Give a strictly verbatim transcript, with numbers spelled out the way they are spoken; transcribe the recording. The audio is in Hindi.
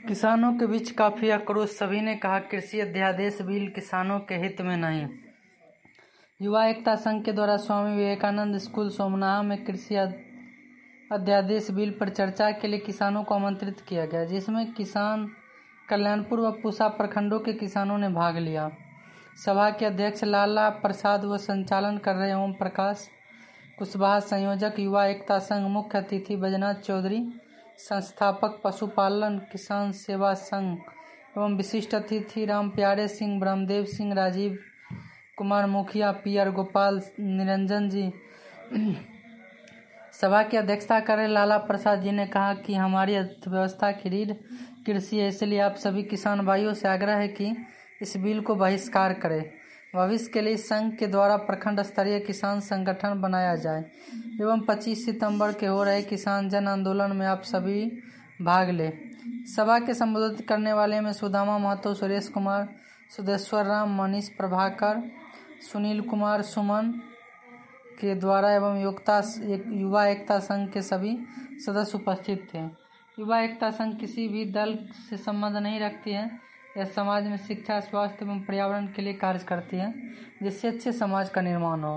किसानों के बीच काफी आक्रोश, सभी ने कहा कृषि अध्यादेश बिल किसानों के हित में नहीं। युवा एकता संघ के द्वारा स्वामी विवेकानंद स्कूल सोमनाहा में कृषि अध्यादेश बिल पर चर्चा के लिए किसानों को आमंत्रित किया गया, जिसमें किसान कल्याणपुर व पूसा प्रखंडों के किसानों ने भाग लिया। सभा के अध्यक्ष लाला प्रसाद व संचालन कर रहे ओम प्रकाश कुशवाहा, संयोजक युवा एकता संघ, मुख्य अतिथि बैजनाथ चौधरी, संस्थापक पशुपालन किसान सेवा संघ एवं विशिष्ट अतिथि राम प्यारे सिंह, ब्रह्मदेव सिंह, राजीव कुमार मुखिया, पी आर गोपाल, निरंजन जी। सभा की अध्यक्षता कर रहे लाला प्रसाद जी ने कहा कि हमारी अर्थव्यवस्था की रीढ़ कृषि है, इसलिए आप सभी किसान भाइयों से आग्रह है कि इस बिल को बहिष्कार करें। भविष्य के लिए संघ के द्वारा प्रखंड स्तरीय किसान संगठन बनाया जाए एवं पच्चीस सितंबर के हो रहे किसान जन आंदोलन में आप सभी भाग ले। सभा के संबोधित करने वाले में सुदामा महतो, सुरेश कुमार, सुदेश्वर राम, मनीष प्रभाकर, सुनील कुमार, सुमन के द्वारा एवं योगता एक युवा एकता संघ के सभी सदस्य उपस्थित थे। युवा एकता संघ किसी भी दल से संबंध नहीं रखती है। यह समाज में शिक्षा, स्वास्थ्य एवं पर्यावरण के लिए कार्य करती है, जिससे अच्छे समाज का निर्माण हो।